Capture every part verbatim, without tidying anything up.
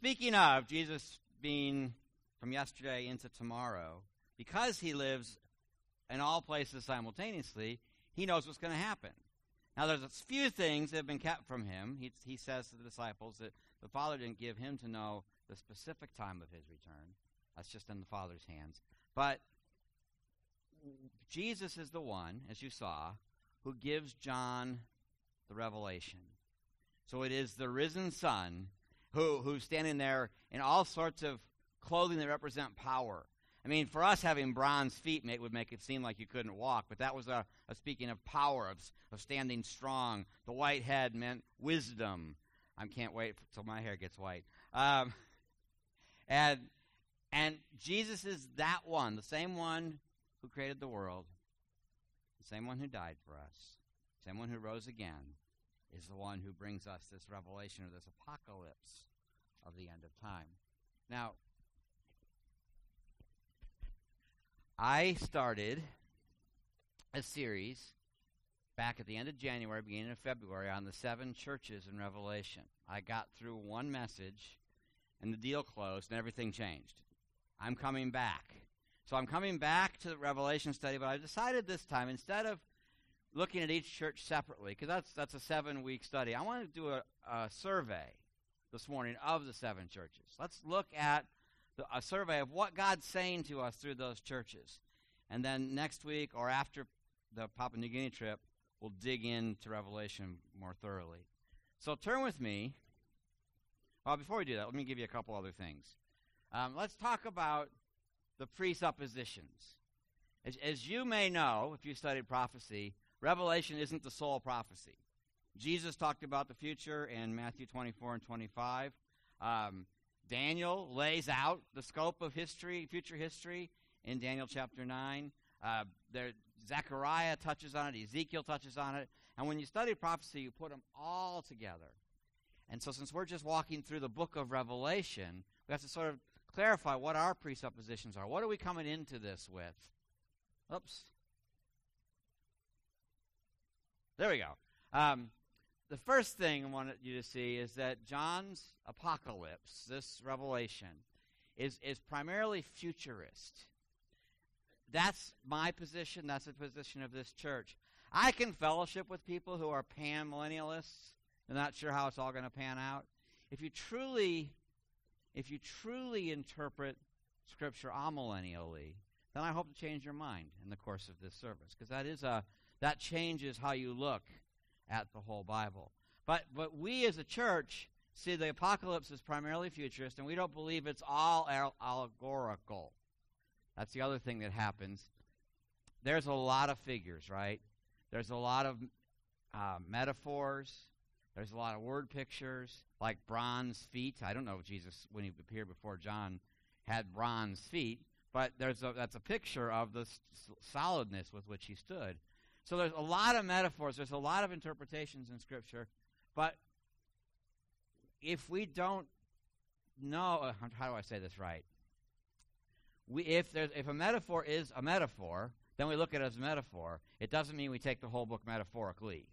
speaking of Jesus being from yesterday into tomorrow, because he lives in all places simultaneously, he knows what's going to happen. Now, there's a few things that have been kept from him. He, he says to the disciples that the Father didn't give him to know the specific time of his return. That's just in the Father's hands. But Jesus is the one, as you saw, who gives John the revelation. So it is the risen Son who who's standing there in all sorts of clothing that represent power. I mean, for us, having bronze feet may, would make it seem like you couldn't walk, but that was a, a speaking of power, of, of standing strong. The white head meant wisdom. I can't wait until my hair gets white. Um, and and Jesus is that one, the same one who created the world, the same one who died for us, the same one who rose again, is the one who brings us this revelation or this apocalypse of the end of time. Now, I started a series back at the end of January, beginning of February, on the seven churches in Revelation. I got through one message, and the deal closed, and everything changed. I'm coming back. So I'm coming back to the Revelation study, but I decided this time, instead of looking at each church separately, because that's that's a seven-week study, I want to do a, a survey this morning of the seven churches. Let's look at the, a survey of what God's saying to us through those churches. And then next week or after the Papua New Guinea trip, we'll dig into Revelation more thoroughly. So turn with me. Well, before we do that, let me give you a couple other things. Um, let's talk about the presuppositions. As, as you may know, if you studied prophecy, Revelation isn't the sole prophecy. Jesus talked about the future in Matthew twenty-four and twenty-five. Um, Daniel lays out the scope of history, future history, in Daniel chapter nine. Uh, there, Zechariah touches on it. Ezekiel touches on it. And when you study prophecy, you put them all together. And so since we're just walking through the book of Revelation, we have to sort of clarify what our presuppositions are. What are we coming into this with? Oops. There we go. Um, the first thing I wanted you to see is that John's apocalypse, this revelation, is, is primarily futurist. That's my position. That's the position of this church. I can fellowship with people who are pan-millennialists. They're not sure how it's all going to pan out. If you truly, if you truly interpret Scripture amillennially, then I hope to change your mind in the course of this service, because that is a that changes how you look at the whole Bible. But but we as a church see the apocalypse as primarily futurist, and we don't believe it's all al- allegorical. That's the other thing that happens. There's a lot of figures, right? There's a lot of uh, metaphors. There's a lot of word pictures, like bronze feet. I don't know if Jesus, when he appeared before John, had bronze feet, but there's a, that's a picture of the s- solidness with which he stood. So there's a lot of metaphors. There's a lot of interpretations in Scripture. But if we don't know, uh, how do I say this right? We, if there's if a metaphor is a metaphor, then we look at it as a metaphor. It doesn't mean we take the whole book metaphorically.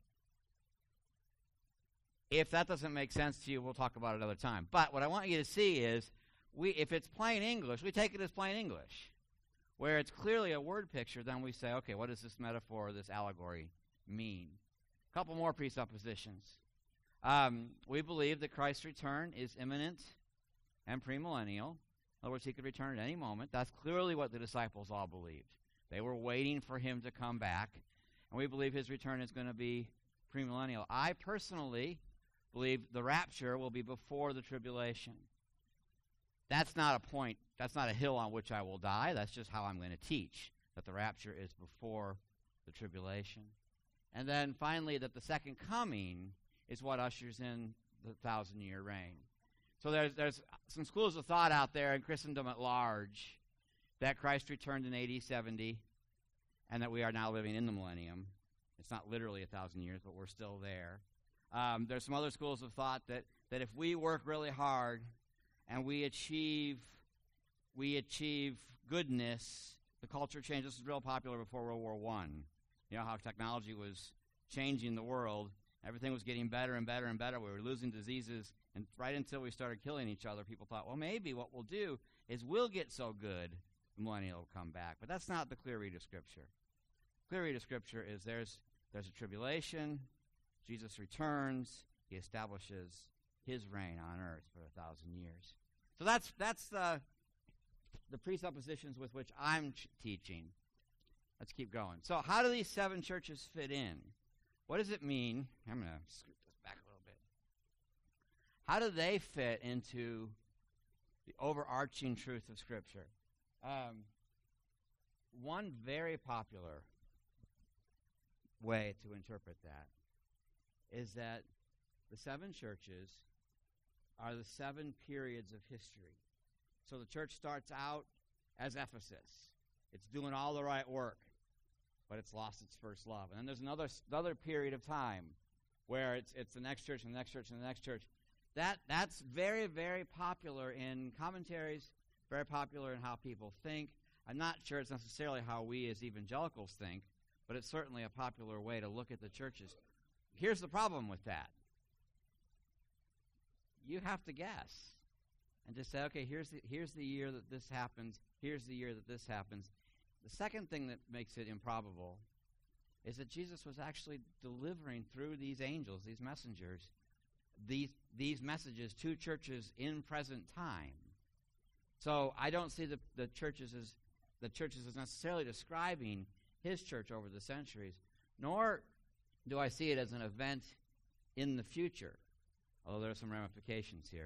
If that doesn't make sense to you, we'll talk about it another time. But what I want you to see is, we if it's plain English, we take it as plain English. Where it's clearly a word picture, then we say, okay, what does this metaphor or this allegory mean? A couple more presuppositions. Um, we believe that Christ's return is imminent and premillennial. In other words, he could return at any moment. That's clearly what the disciples all believed. They were waiting for him to come back, and we believe his return is going to be premillennial. I personally believe the rapture will be before the tribulation. That's not a point, that's not a hill on which I will die. That's just how I'm going to teach, that the rapture is before the tribulation. And then finally, that the second coming is what ushers in the thousand-year reign. So there's there's some schools of thought out there in Christendom at large that Christ returned in A D seventy and that we are now living in the millennium. It's not literally a thousand years, but we're still there. Um, there's some other schools of thought that, that if we work really hard and we achieve we achieve goodness, the culture changes. This was real popular before World War One. You know how technology was changing the world, Everything was getting better and better and better. We were losing diseases, and right until we started killing each other, people thought, well, maybe what we'll do is we'll get so good, the millennium will come back. But that's not the clear read of Scripture. Clear read of Scripture is there's there's a tribulation, Jesus returns, he establishes his reign on earth for a thousand years. So that's that's the the presuppositions with which I'm ch- teaching. Let's keep going. So how do these seven churches fit in? What does it mean? I'm going to scoot this back a little bit. How do they fit into the overarching truth of Scripture? Um, one very popular way to interpret that is that the seven churches are the seven periods of history. So the church starts out as Ephesus. It's doing all the right work, but it's lost its first love. And then there's another another period of time where it's it's the next church and the next church and the next church. That that's very, very popular in commentaries, very popular in how people think. I'm not sure it's necessarily how we as evangelicals think, but it's certainly a popular way to look at the churches. Here's the problem with that. You have to guess and just say, okay, here's the, here's the year that this happens, here's the year that this happens. The second thing that makes it improbable is that Jesus was actually delivering through these angels, these messengers, these these messages to churches in present time. So I don't see the, the churches as the churches as necessarily describing his church over the centuries, nor do I see it as an event in the future, although there are some ramifications here.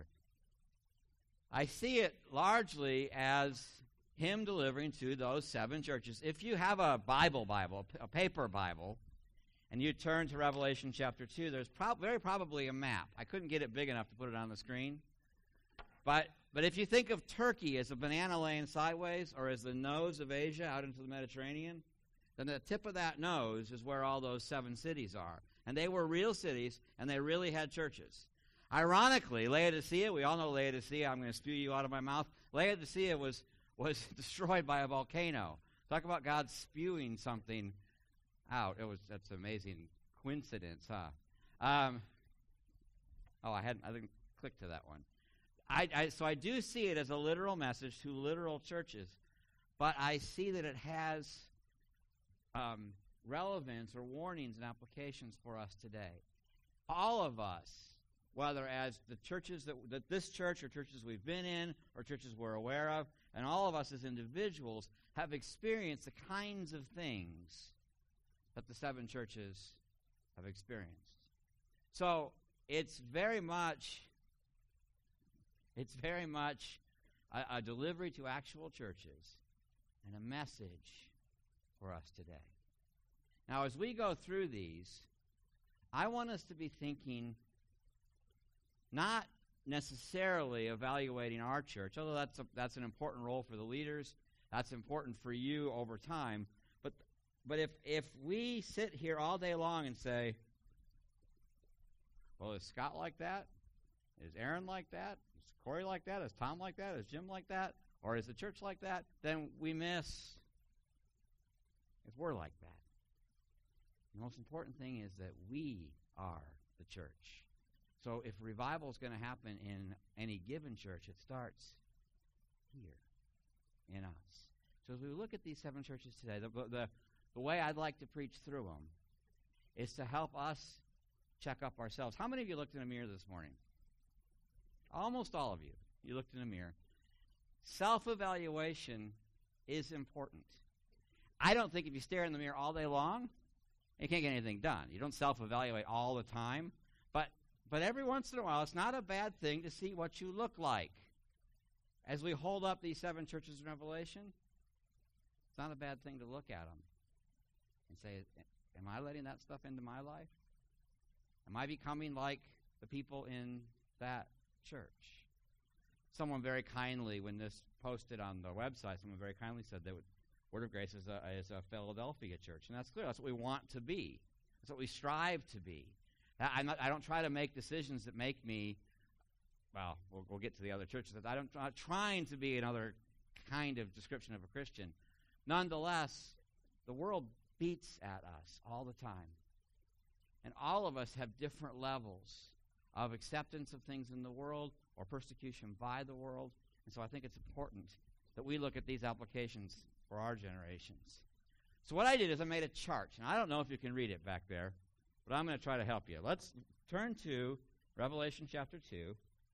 I see it largely as him delivering to those seven churches. If you have a Bible Bible, a paper Bible, and you turn to Revelation chapter two, there's prob- very probably a map. I couldn't get it big enough to put it on the screen. But but if you think of Turkey as a banana laying sideways or as the nose of Asia out into the Mediterranean, then the tip of that nose is where all those seven cities are. And they were real cities, and they really had churches. Ironically, Laodicea, we all know Laodicea. I'm going to spew you out of my mouth. Laodicea was was destroyed by a volcano. Talk about God spewing something out. It was that's an amazing coincidence, huh? Um, oh, I hadn't I didn't click to that one. I, I so I do see it as a literal message to literal churches, but I see that it has um, relevance or warnings and applications for us today. All of us, whether as the churches that, that this church or churches we've been in or churches we're aware of, and all of us as individuals have experienced the kinds of things that the seven churches have experienced. So it's very much, it's very much a, a delivery to actual churches and a message for us today. Now, as we go through these, I want us to be thinking not necessarily evaluating our church, although that's a, that's an important role for the leaders. That's important for you over time. But but if if we sit here all day long and say, well, is Scott like that? Is Aaron like that? Is Corey like that? Is Tom like that? Is Jim like that? Or is the church like that? Then we miss if we're like that. The most important thing is that we are the church. So if revival is going to happen in any given church, it starts here in us. So as we look at these seven churches today, the, the, the way I'd like to preach through them is to help us check up ourselves. How many of you looked in a mirror this morning? Almost all of you. You looked in a mirror. Self-evaluation is important. I don't think if you stare in the mirror all day long, you can't get anything done. You don't self-evaluate all the time. But but every once in a while, it's not a bad thing to see what you look like. As we hold up these seven churches in Revelation, it's not a bad thing to look at them and say, am I letting that stuff into my life? Am I becoming like the people in that church? Someone very kindly, when this posted on the website, someone very kindly said that Word of Grace is a, is a Philadelphia church. And that's clear. That's what we want to be. That's what we strive to be. I'm not, I don't try to make decisions that make me, well, we'll, we'll get to the other churches. I don't, I'm not trying to be another kind of description of a Christian. Nonetheless, the world beats at us all the time. And all of us have different levels of acceptance of things in the world or persecution by the world. And so I think it's important that we look at these applications for our generations. So what I did is I made a chart. And I don't know if you can read it back there, but I'm going to try to help you. Let's turn to Revelation chapter two.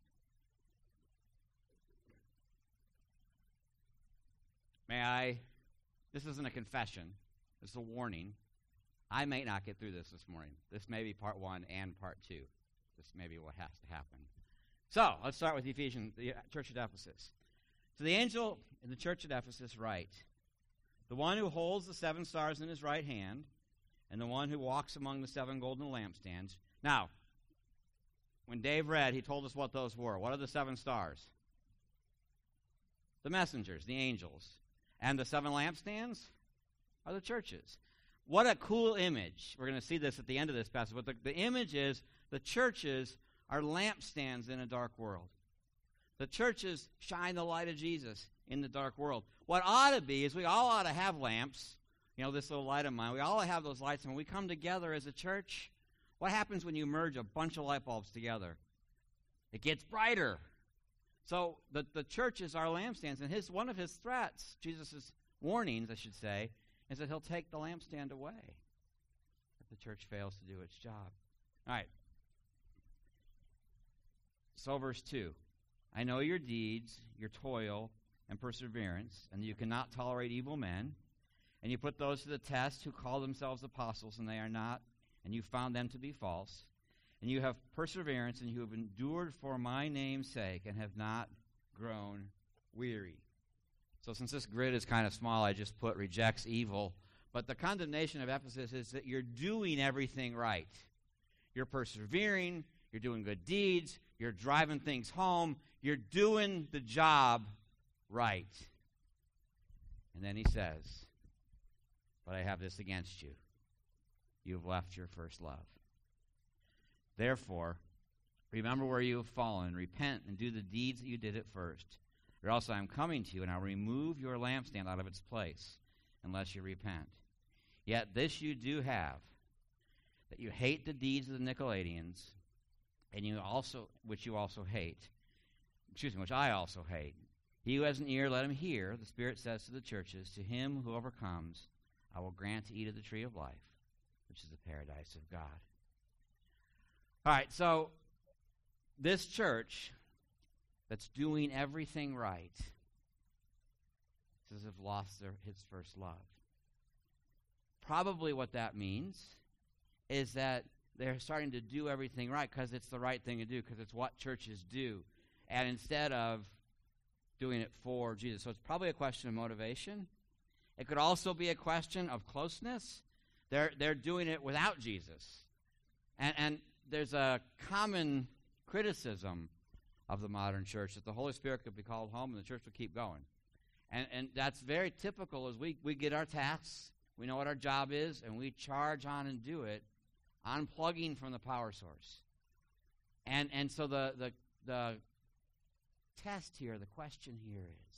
May I, this isn't a confession, this is a warning. I may not get through this this morning. This may be part one and part two. This may be what has to happen. So, let's start with Ephesians, the church at Ephesus. To the angel in the church at Ephesus write, the one who holds the seven stars in his right hand, and the one who walks among the seven golden lampstands. Now, when Dave read, he told us what those were. What are the seven stars? The messengers, the angels. And the seven lampstands are the churches. What a cool image. We're going to see this at the end of this passage. But the, the image is the churches are lampstands in a dark world. The churches shine the light of Jesus in the dark world. What ought to be is we all ought to have lamps. You know, this little light of mine. We all have those lights. And when we come together as a church, what happens when you merge a bunch of light bulbs together? It gets brighter. So the, the churches are lampstands. And his one of his threats, Jesus' warnings, I should say, is that he'll take the lampstand away if the church fails to do its job. All right. So verse two. I know your deeds, your toil, and perseverance, and you cannot tolerate evil men. And you put those to the test who call themselves apostles, and they are not, and you found them to be false. And you have perseverance, and you have endured for my name's sake, and have not grown weary. So since this grid is kind of small, I just put rejects evil. But the condemnation of Ephesus is that you're doing everything right. You're persevering, you're doing good deeds, you're driving things home, you're doing the job right. And then he says, but I have this against you. You've left your first love. Therefore, remember where you have fallen, repent, and do the deeds that you did at first. Or else I am coming to you, and I'll remove your lampstand out of its place, unless you repent. Yet this you do have, that you hate the deeds of the Nicolaitans, and you also, which you also hate, excuse me, which I also hate. He who has an ear, let him hear. The Spirit says to the churches, to him who overcomes, I will grant to eat of the tree of life, which is the paradise of God. All right, so this church that's doing everything right says have lost their, his first love. Probably what that means is that they're starting to do everything right because it's the right thing to do, because it's what churches do. And instead of doing it for Jesus. So it's probably a question of motivation. It could also be a question of closeness. They're, they're doing it without Jesus. And, and there's a common criticism of the modern church that the Holy Spirit could be called home and the church will keep going. And, and that's very typical as we, we get our tasks, we know what our job is, and we charge on and do it, unplugging from the power source. And and so the, the, the test here, the question here is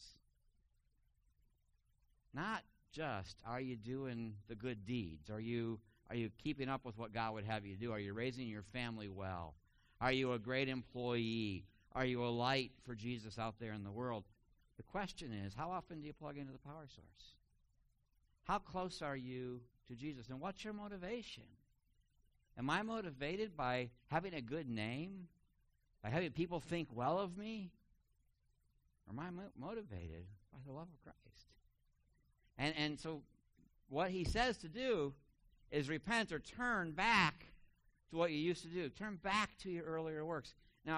not just are you doing the good deeds? Are you are you keeping up with what God would have you do? Are you raising your family well? Are you a great employee? Are you a light for Jesus out there in the world? The question is, how often do you plug into the power source? How close are you to Jesus? And what's your motivation? Am I motivated by having a good name? By having people think well of me? Or am I mo- motivated by the love of Christ? And and so what he says to do is repent or turn back to what you used to do. Turn back to your earlier works. Now,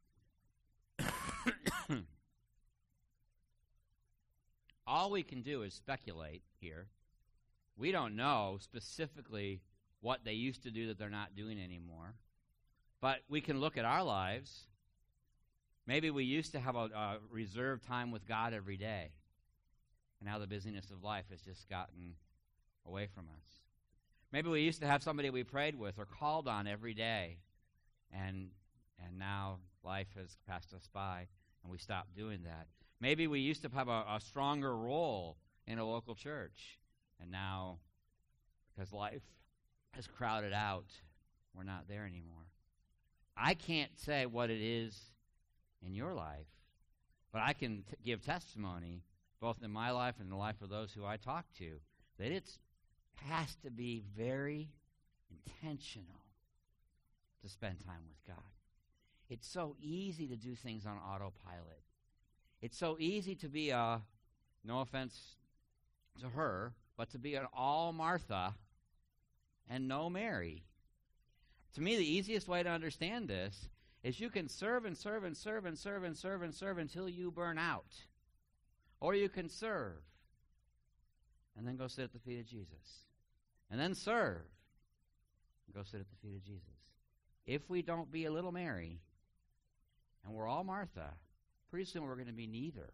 all we can do is speculate here. We don't know specifically what they used to do that they're not doing anymore. But we can look at our lives. Maybe we used to have a, a reserved time with God every day. And now the busyness of life has just gotten away from us. Maybe we used to have somebody we prayed with or called on every day. And and now life has passed us by and we stopped doing that. Maybe we used to have a, a stronger role in a local church. And now, because life has crowded out we're not there anymore. I can't say what it is in your life, but I can t- give testimony, both in my life and in the life of those who I talk to, that it has to be very intentional to spend time with God. It's so easy to do things on autopilot. It's so easy to be a, no offense to her, but to be an all Martha and no Mary. To me, the easiest way to understand this is you can serve and serve and serve and serve and serve and serve until you burn out. Or you can serve and then go sit at the feet of Jesus. And then serve and go sit at the feet of Jesus. If we don't be a little Mary and we're all Martha, pretty soon we're going to be neither.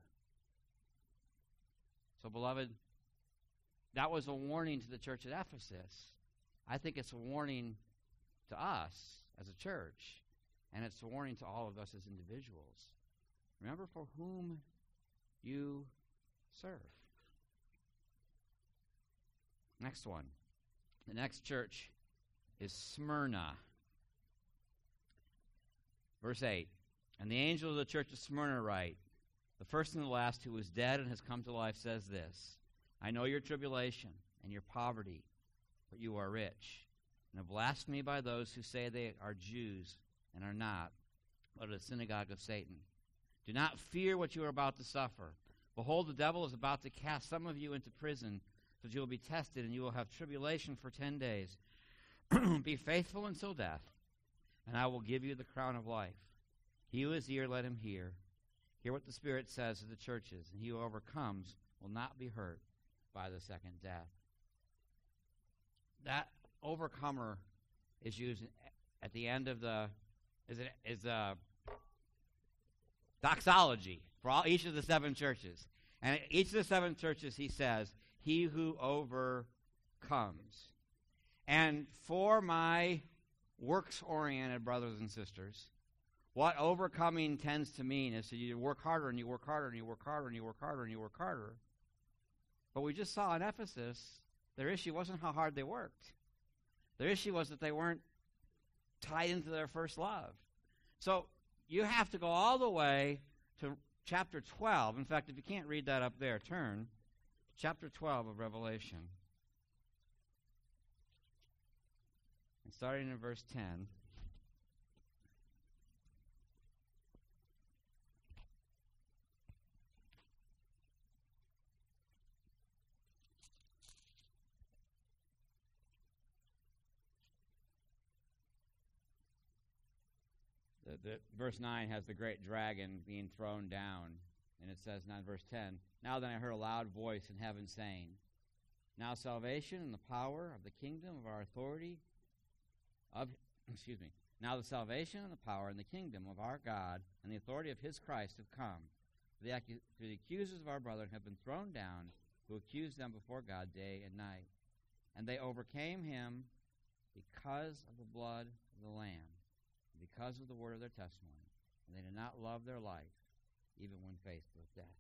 So, beloved, that was a warning to the church at Ephesus. I think it's a warning to us as a church, and it's a warning to all of us as individuals. Remember for whom you serve. Next one. The next church is Smyrna. Verse eight. And the angel of the church of Smyrna write, the first and the last who was dead and has come to life says this, I know your tribulation and your poverty, but you are rich, and have blasphemed me by those who say they are Jews and are not, but a synagogue of Satan. Do not fear what you are about to suffer. Behold, the devil is about to cast some of you into prison, so that you will be tested, and you will have tribulation for ten days. Be faithful until death, and I will give you the crown of life. He who has ear, let him hear. Hear what the Spirit says to the churches, and he who overcomes will not be hurt by the second death. That overcomer is used at the end of the is it is a doxology for all each of the seven churches. And at each of the seven churches he says, he who overcomes. And for my works-oriented brothers and sisters, what overcoming tends to mean is that you work harder and you work harder and you work harder and you work harder and you work harder. But we just saw in Ephesus, their issue wasn't how hard they worked. Their issue was that they weren't tied into their first love. So you have to go all the way to chapter twelve. In fact, if you can't read that up there, turn to chapter twelve of Revelation. And starting in verse ten. The, the, verse nine has the great dragon being thrown down, and it says now in verse ten, Now then I heard a loud voice in heaven saying, Now salvation and the power of the kingdom of our authority of, excuse me, now the salvation and the power and the kingdom of our God and the authority of his Christ have come. For the, acu- for the accusers of our brethren have been thrown down, who accused them before God day and night. And they overcame him because of the blood of the Lamb, because of the word of their testimony, and they did not love their life, even when faced with death.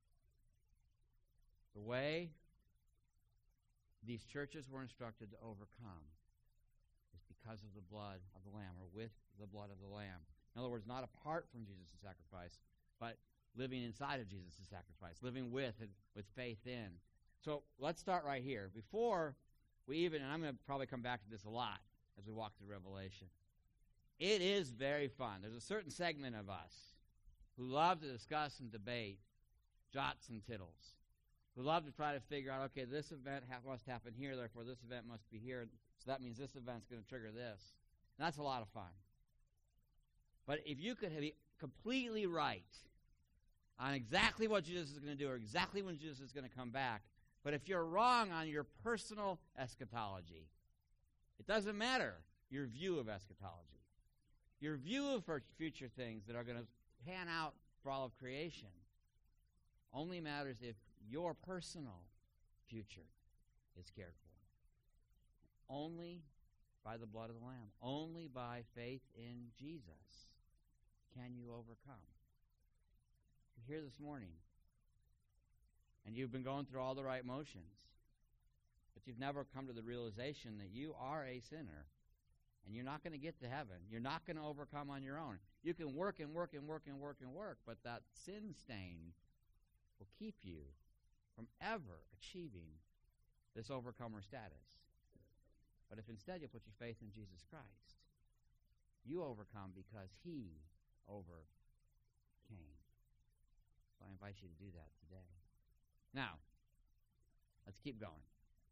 The way these churches were instructed to overcome is because of the blood of the Lamb, or with the blood of the Lamb. In other words, not apart from Jesus' sacrifice, but living inside of Jesus' sacrifice, living with and with faith in. So let's start right here. Before we even, and I'm going to probably come back to this a lot as we walk through Revelation, it is very fun. There's a certain segment of us who love to discuss and debate jots and tittles, who love to try to figure out, okay, this event ha- must happen here, therefore this event must be here, so that means this event's going to trigger this. And that's a lot of fun. But if you could be completely right on exactly what Jesus is going to do or exactly when Jesus is going to come back, but if you're wrong on your personal eschatology, it doesn't matter your view of eschatology. Your view of future things that are going to pan out for all of creation only matters if your personal future is cared for. Only by the blood of the Lamb, only by faith in Jesus can you overcome. If you're here this morning and you've been going through all the right motions, but you've never come to the realization that you are a sinner And you're not going to get to heaven. You're not going to overcome on your own. You can work and work and work and work and work, but that sin stain will keep you from ever achieving this overcomer status. But if instead you put your faith in Jesus Christ, you overcome because he overcame. So I invite you to do that today. Now, let's keep going.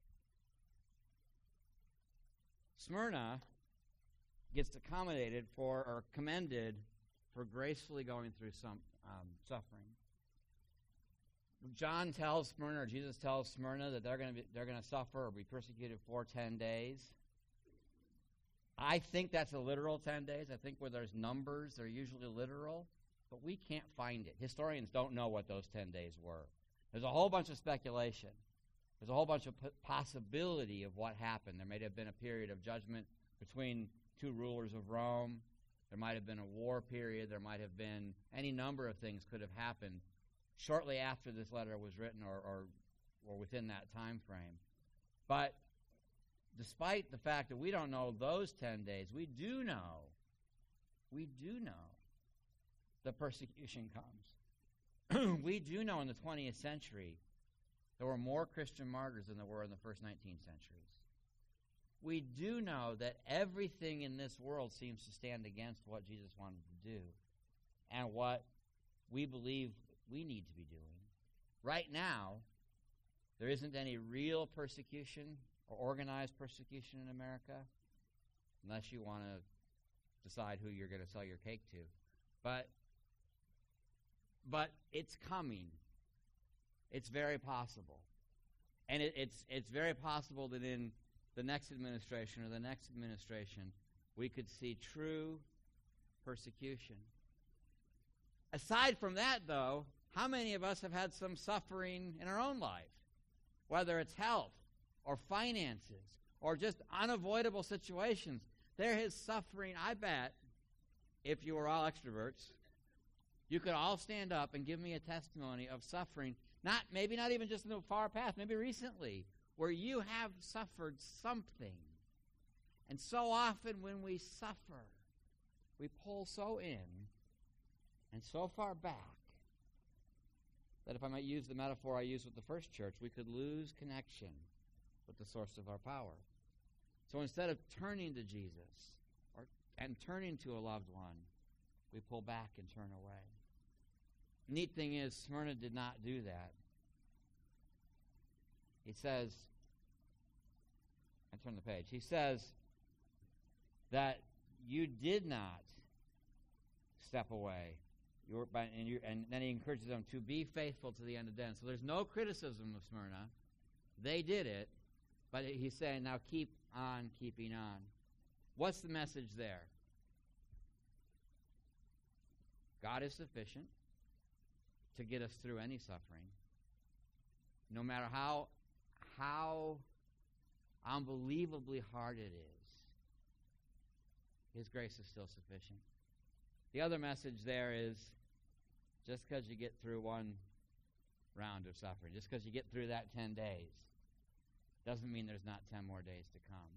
Smyrna gets accommodated for or commended for gracefully going through some um, suffering. John tells Smyrna, or Jesus tells Smyrna, that they're going to be they're going to suffer or be persecuted for ten days. I think that's a literal ten days. I think where there's numbers, they're usually literal, but we can't find it. Historians don't know what those ten days were. There's a whole bunch of speculation. There's a whole bunch of possibility of what happened. There may have been a period of judgment between two rulers of Rome. There might have been a war period. There might have been any number of things could have happened shortly after this letter was written or, or, or within that time frame. But despite the fact that we don't know those ten days, we do know, we do know the persecution comes. We do know in the twentieth century there were more Christian martyrs than there were in the first nineteen centuries. We do know that everything in this world seems to stand against what Jesus wanted to do and what we believe we need to be doing. Right now, there isn't any real persecution or organized persecution in America, unless you want to decide who you're going to sell your cake to. But, but it's coming. It's very possible. And it, it's it's very possible that in the next administration or the next administration, we could see true persecution. Aside from that, though, how many of us have had some suffering in our own life? Whether it's health or finances or just unavoidable situations. There is suffering, I bet, if you were all extroverts, you could all stand up and give me a testimony of suffering, not maybe not even just in the far past, maybe recently, where you have suffered something. And so often when we suffer, we pull so in and so far back that, if I might use the metaphor I used with the first church, we could lose connection with the source of our power. So instead of turning to Jesus or and turning to a loved one, we pull back and turn away. The neat thing is, Smyrna did not do that. He says, I turn the page. He says that you did not step away. You were, and, you, and then he encourages them to be faithful to the end of the end. So there's no criticism of Smyrna. They did it, but he's saying, now keep on keeping on. What's the message there? God is sufficient to get us through any suffering. No matter how how unbelievably hard it is, His grace is still sufficient. The other message there is, just because you get through one round of suffering, just because you get through that ten days, doesn't mean there's not ten more days to come.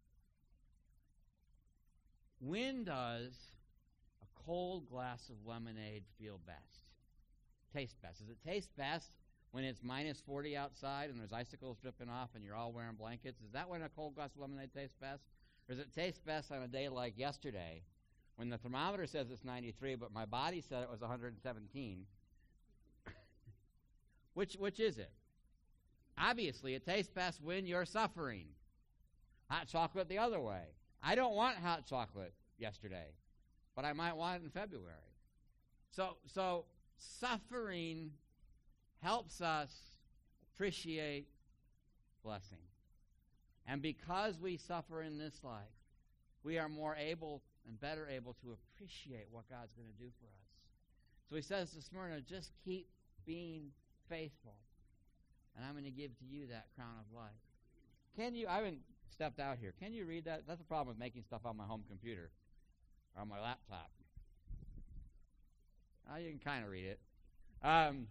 When does a cold glass of lemonade feel best? Taste best? Does it taste best when it's minus forty outside and there's icicles dripping off and you're all wearing blankets? Is that when a cold glass of lemonade tastes best? Or does it taste best on a day like yesterday when the thermometer says it's ninety-three but my body said it was one hundred seventeen? which which is it? Obviously, it tastes best when you're suffering. Hot chocolate the other way. I don't want hot chocolate yesterday, but I might want it in February. So so suffering helps us appreciate blessing. And because we suffer in this life, we are more able and better able to appreciate what God's going to do for us. So he says to Smyrna, just keep being faithful, and I'm going to give to you that crown of life. Can you, I haven't stepped out here, can you read that? That's the problem with making stuff on my home computer or on my laptop. Oh, you can kind of read it. Um,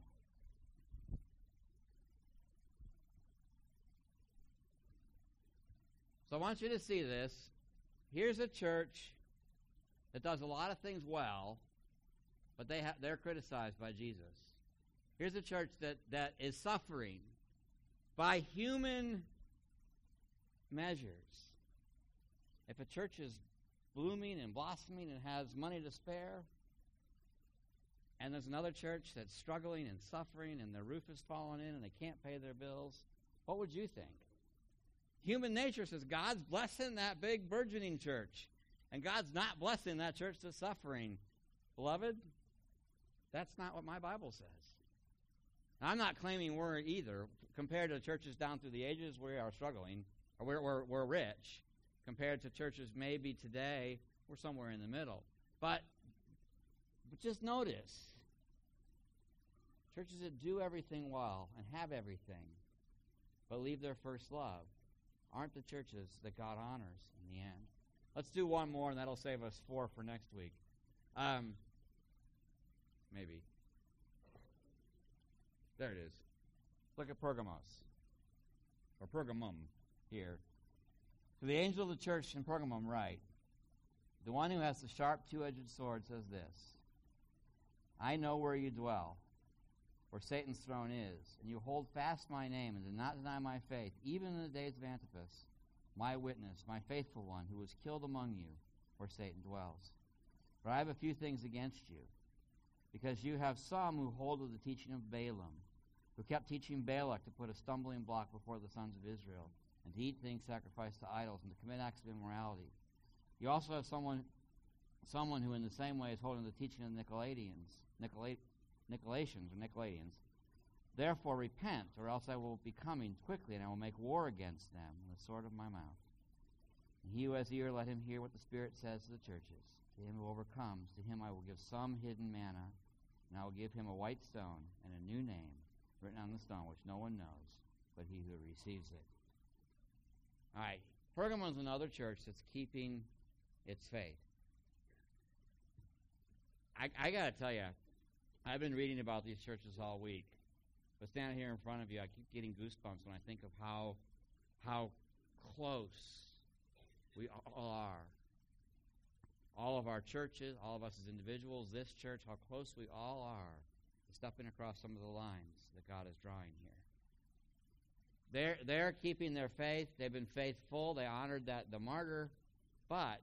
so I want you to see this. here's a church that does a lot of things well, but they ha- they're criticized by Jesus. Here's a church that, that is suffering by human measures. If a church is blooming and blossoming and has money to spare, and there's another church that's struggling and suffering and their roof is falling in and they can't pay their bills, what would you think? Human nature says God's blessing that big burgeoning church, and God's not blessing that church that's suffering. Beloved, that's not what my Bible says. Now, I'm not claiming we're either. Compared to churches down through the ages, we are struggling, or we're, we're, we're rich. Compared to churches maybe today, we're somewhere in the middle. But, but just notice, churches that do everything well and have everything, but leave their first love, aren't the churches that God honors in the end. Let's do one more, and that'll save us four for next week. Um, maybe. There it is. Look at Pergamos, or Pergamum here. To the angel of the church in Pergamum write, the one who has the sharp two-edged sword says this, I know where you dwell, where Satan's throne is, and you hold fast my name and do not deny my faith, even in the days of Antipas, my witness, my faithful one, who was killed among you, where Satan dwells. But I have a few things against you, because you have some who hold to the teaching of Balaam, who kept teaching Balak to put a stumbling block before the sons of Israel, and to eat things sacrificed to idols, and to commit acts of immorality. You also have someone someone who in the same way is holding the teaching of the Nicolaitans, Nicolait, Nicolaitans or Nicolaitans. Therefore repent, or else I will be coming quickly, and I will make war against them with the sword of my mouth. And he who has ear, let him hear what the Spirit says to the churches. To him who overcomes, to him I will give some hidden manna, and I will give him a white stone and a new name written on the stone, which no one knows, but he who receives it. All right, Pergamum is another church that's keeping its faith. I, I got to tell you, I've been reading about these churches all week, but standing here in front of you, I keep getting goosebumps when I think of how how close we all are. All of our churches, all of us as individuals, this church, how close we all are to stepping across some of the lines that God is drawing here. They're, they're keeping their faith. They've been faithful. They honored that the martyr. But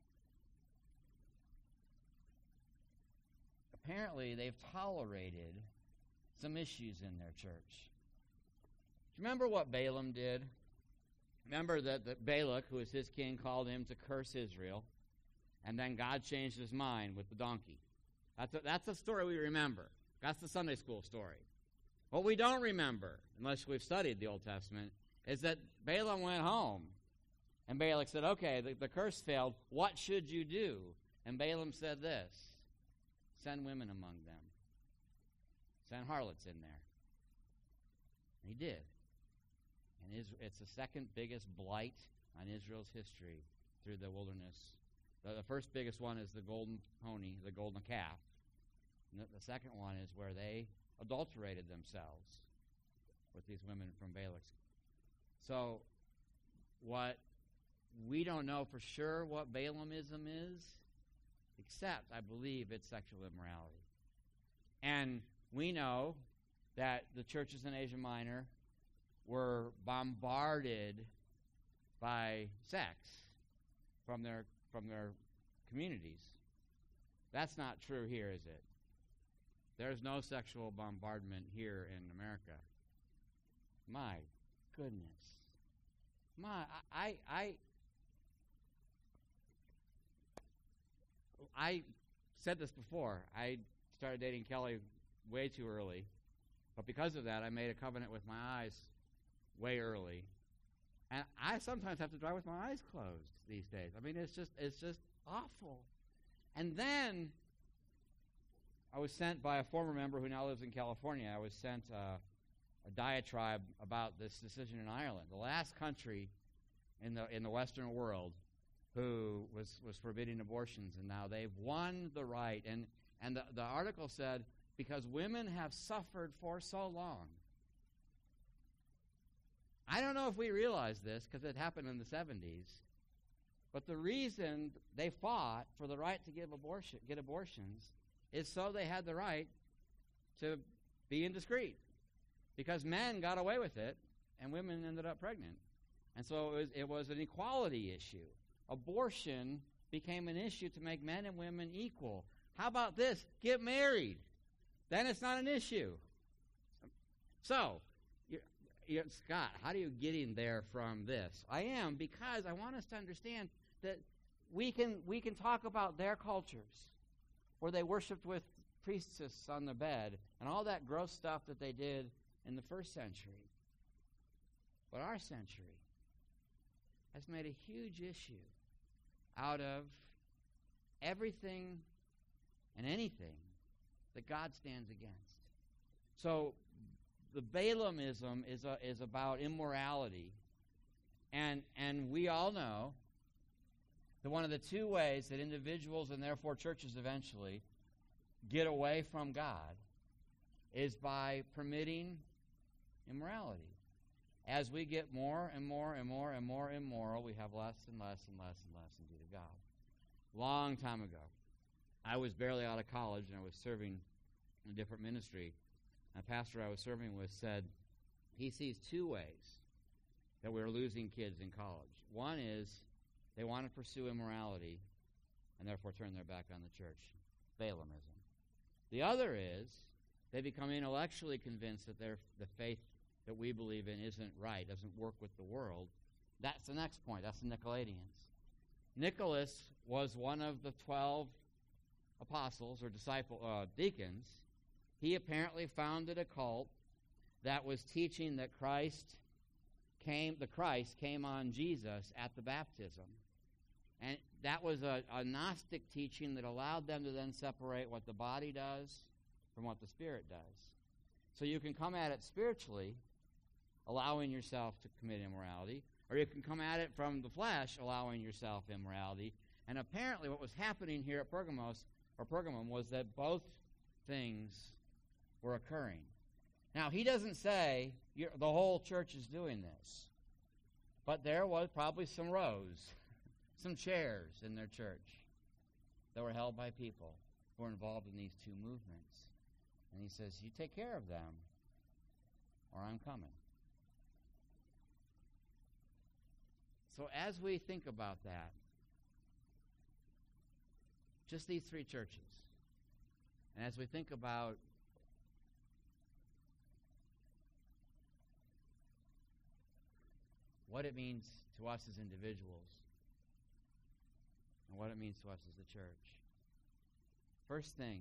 apparently they've tolerated some issues in their church. Do you remember what Balaam did? Remember that, that Balak, who was his king, called him to curse Israel. And then God changed his mind with the donkey. That's a, that's a story we remember. That's the Sunday school story. What we don't remember, unless we've studied the Old Testament, is that Balaam went home. And Balak said, okay, the, the curse failed. What should you do? And Balaam said this, send women among them. Send harlots in there. And he did. And it's the second biggest blight on Israel's history through the wilderness. The, the first biggest one is the golden pony, the golden calf. And the, the second one is where they adulterated themselves with these women from Balak's. So what we don't know for sure what Balaamism is, except I believe it's sexual immorality. And we know that the churches in Asia Minor were bombarded by sex from their from their communities. That's not true here, is it? There's no sexual bombardment here in America. My goodness. My, I, I, I said this before. I started dating Kelly way too early, but because of that, I made a covenant with my eyes way early, and I sometimes have to drive with my eyes closed these days. I mean, it's just, it's just awful. And then I was sent by a former member who now lives in California. I was sent uh, a diatribe about this decision in Ireland, the last country in the in the Western world who was, was forbidding abortions, and now they've won the right. And and the, the article said, because women have suffered for so long. I don't know if we realize this, because it happened in the seventies, But the reason they fought for the right to give abortion, get abortions is so they had the right to be indiscreet. Because men got away with it, and women ended up pregnant. And so it was, it was an equality issue. Abortion became an issue to make men and women equal. How about this? Get married. Then it's not an issue. So, you're, you're, Scott, how do you get in there from this? I am, because I want us to understand that we can we can talk about their cultures where they worshipped with priestess on the bed and all that gross stuff that they did in the first century. But our century has made a huge issue out of everything and anything that God stands against. So the Balaamism is a, is about immorality, and and we all know that one of the two ways that individuals and therefore churches eventually get away from God is by permitting immorality. As we get more and more and more and more immoral, we have less and less and less and less to do to God. Long time ago, I was barely out of college and I was serving in a different ministry. A pastor I was serving with said he sees two ways that we're losing kids in college. One is they want to pursue immorality and therefore turn their back on the church. Balaamism. The other is they become intellectually convinced that their the faith that we believe in isn't right, doesn't work with the world. That's the next point. That's the Nicolaitans. Nicholas was one of the twelve apostles or disciple uh, deacons. He apparently founded a cult that was teaching that Christ came, the Christ came on Jesus at the baptism. And that was a, a Gnostic teaching that allowed them to then separate what the body does from what the Spirit does. So you can come at it spiritually, allowing yourself to commit immorality, or you can come at it from the flesh, allowing yourself immorality. And apparently what was happening here at Pergamos, or Pergamum, was that both things were occurring. Now, he doesn't say you're, the whole church is doing this, but there was probably some rows, some chairs in their church that were held by people who were involved in these two movements. And he says, you take care of them, or I'm coming. So as we think about that, just these three churches, and as we think about what it means to us as individuals and what it means to us as the church, first thing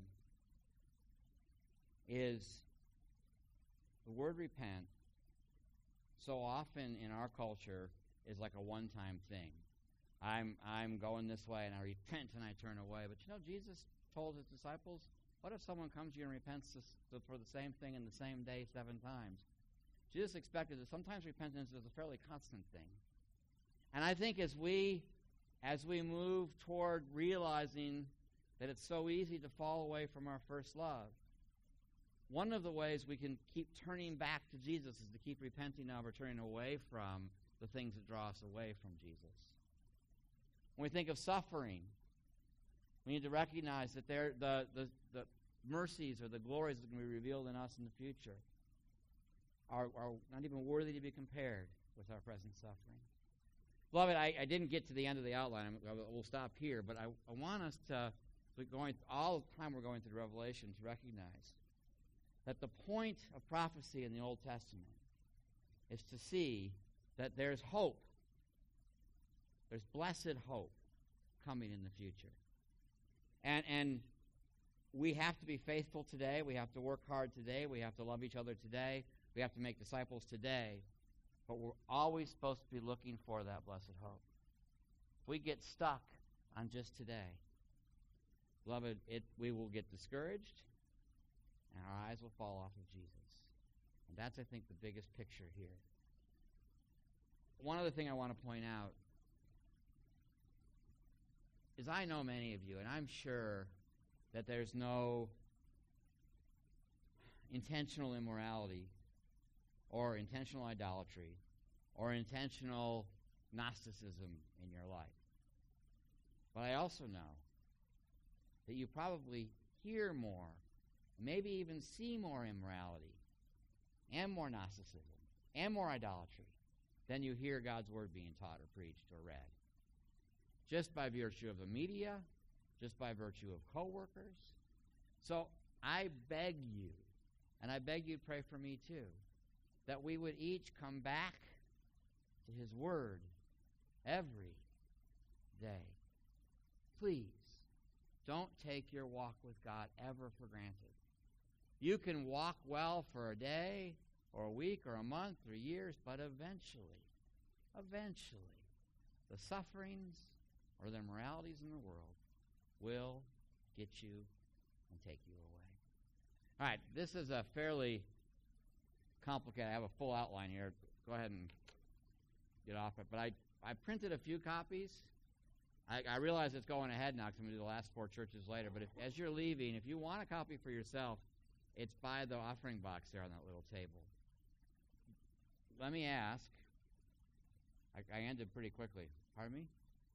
is the word repent so often in our culture is like a one-time thing. I'm I'm going this way and I repent and I turn away. But you know, Jesus told his disciples, what if someone comes to you and repents for the same thing in the same day seven times? Jesus expected that sometimes repentance is a fairly constant thing. And I think as we as we move toward realizing that it's so easy to fall away from our first love, one of the ways we can keep turning back to Jesus is to keep repenting of or turning away from the things that draw us away from Jesus. When we think of suffering, we need to recognize that there, the, the, the mercies or the glories that are going to be revealed in us in the future are, are not even worthy to be compared with our present suffering. Beloved, I, I didn't get to the end of the outline. I'm, we'll stop here, but I, I want us to, going all the time we're going through Revelation, to recognize that the point of prophecy in the Old Testament is to see that there's hope. There's blessed hope coming in the future. And and we have to be faithful today. We have to work hard today. We have to love each other today. We have to make disciples today. But we're always supposed to be looking for that blessed hope. If we get stuck on just today, beloved, it, we will get discouraged and our eyes will fall off of Jesus. And that's, I think, the biggest picture here. One other thing I want to point out is I know many of you, and I'm sure that there's no intentional immorality or intentional idolatry or intentional Gnosticism in your life. But I also know that you probably hear more, maybe even see more immorality and more Gnosticism and more idolatry than you hear God's word being taught or preached or read. Just by virtue of the media, just by virtue of coworkers. So I beg you, and I beg you to pray for me too, that we would each come back to his word every day. Please, don't take your walk with God ever for granted. You can walk well for a day or a week or a month or years, but eventually, eventually, the sufferings or the immoralities in the world will get you and take you away. All right, this is a fairly complicated. I have a full outline here. Go ahead and get off it. But I, I printed a few copies. I, I realize it's going ahead now because I'm going to do the last four churches later. But if, as you're leaving, if you want a copy for yourself, it's by the offering box there on that little table. Let me ask. I, I ended pretty quickly. Pardon me?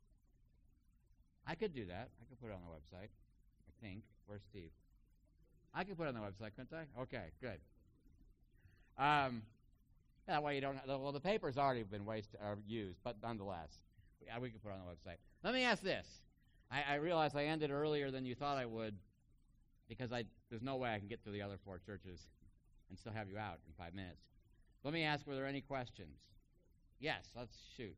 I could do that. I could put it on the website. I think. Where's Steve? I could put it on the website, couldn't I? Okay, good. Um, that way you don't. Well, the paper's already been wasted or used, but nonetheless, we, we could put it on the website. Let me ask this. I, I realize I ended earlier than you thought I would, because I there's no way I can get through the other four churches and still have you out in five minutes. Let me ask: were there any questions? Yes. Let's shoot.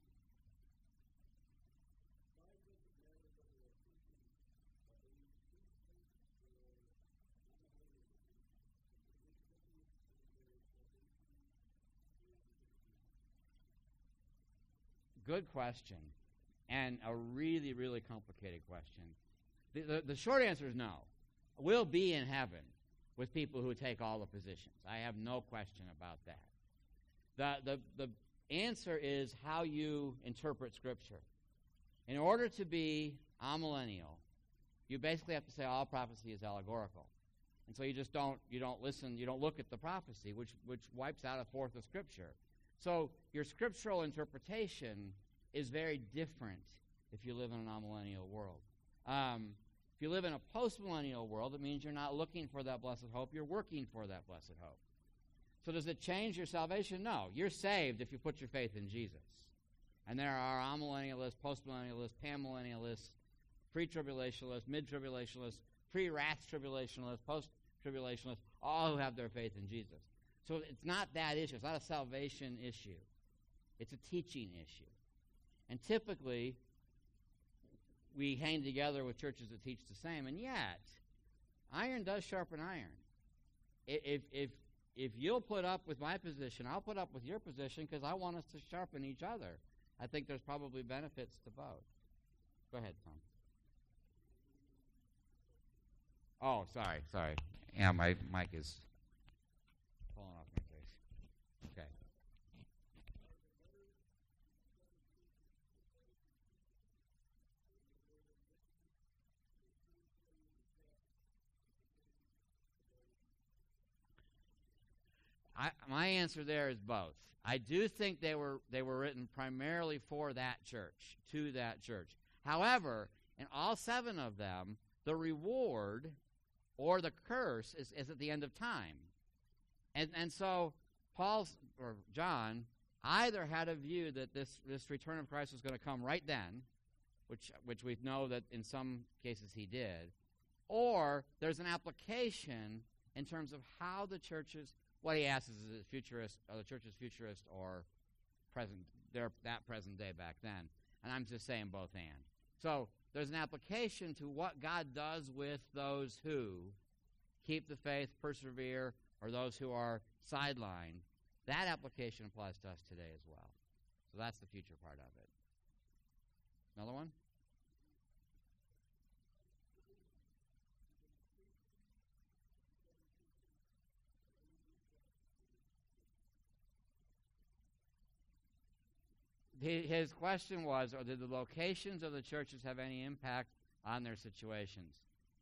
Good question, and a really, really complicated question. The, the, the short answer is no. We'll be in heaven with people who take all the positions. I have no question about that. The, the, the answer is how you interpret Scripture. In order to be amillennial, you basically have to say all prophecy is allegorical. And so you just don't you don't listen, you don't look at the prophecy, which which wipes out a fourth of Scripture. So your scriptural interpretation is very different if you live in an amillennial world. Um, if you live in a postmillennial world, it means you're not looking for that blessed hope. You're working for that blessed hope. So does it change your salvation? No. You're saved if you put your faith in Jesus. And there are amillennialists, postmillennialists, panmillennialists, pre-tribulationalists, mid-tribulationalists, pre-wrath tribulationalists, post-tribulationalists, all who have their faith in Jesus. So it's not that issue. It's not a salvation issue. It's a teaching issue. And typically, we hang together with churches that teach the same. And yet, iron does sharpen iron. If, if, if you'll put up with my position, I'll put up with your position because I want us to sharpen each other. I think there's probably benefits to both. Go ahead, Tom. Oh, sorry, sorry. Yeah, my mic is falling off my face. Okay. I, my answer there is both. I do think they were they were written primarily for that church, to that church. However, in all seven of them, the reward or the curse is, is at the end of time. And and so Paul or John either had a view that this, this return of Christ was going to come right then, which which we know that in some cases he did, or there's an application in terms of how the churches. What he asks is, is it futurist? Are the churches futurist or present? They're that present day back then, and I'm just saying both and. So there's an application to what God does with those who keep the faith, persevere, or those who are sidelined. That application applies to us today as well. So that's the future part of it. Another one? His question was, or did the locations of the churches have any impact on their situations?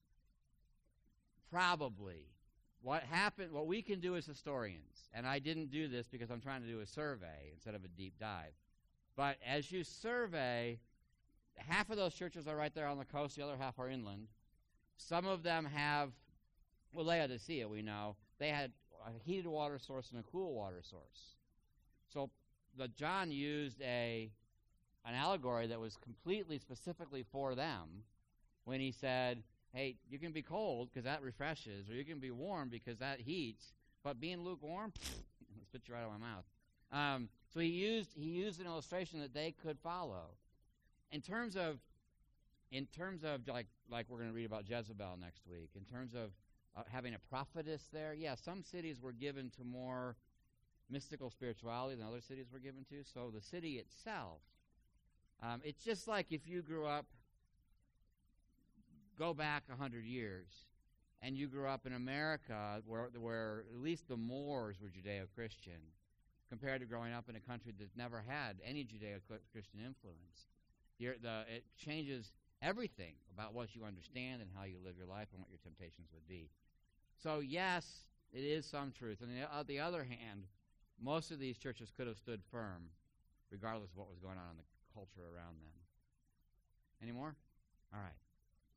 Probably. What happened, what we can do as historians, and I didn't do this because I'm trying to do a survey instead of a deep dive, but as you survey, half of those churches are right there on the coast. The other half are inland. Some of them have, well, Laodicea, we know, they had a heated water source and a cool water source. So the John used a an allegory that was completely specifically for them when he said, hey, you can be cold because that refreshes, or you can be warm because that heats, but being lukewarm, let's spit you right out of my mouth. Um, so he used he used an illustration that they could follow. In terms of in terms of like like we're going to read about Jezebel next week, in terms of uh, having a prophetess there, yeah, some cities were given to more mystical spirituality than other cities were given to. So the city itself, um, it's just like if you grew up, go back a hundred years, and you grew up in America where, where at least the Moors were Judeo-Christian, compared to growing up in a country that never had any Judeo-Christian influence. You're, the, it changes everything about what you understand and how you live your life and what your temptations would be. So yes, it is some truth. And on the other hand, most of these churches could have stood firm regardless of what was going on in the culture around them. Any more? All right.